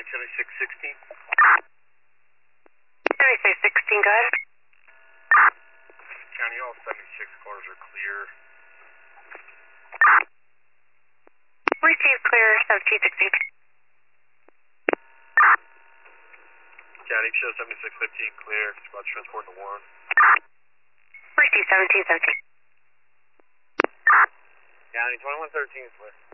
7616. 7616, go ahead. County, all 76 cars are clear. Receive clear, 1716. County, show 7615 clear. Squad transport to Warren. Receive 1717. County, 2113 is clear.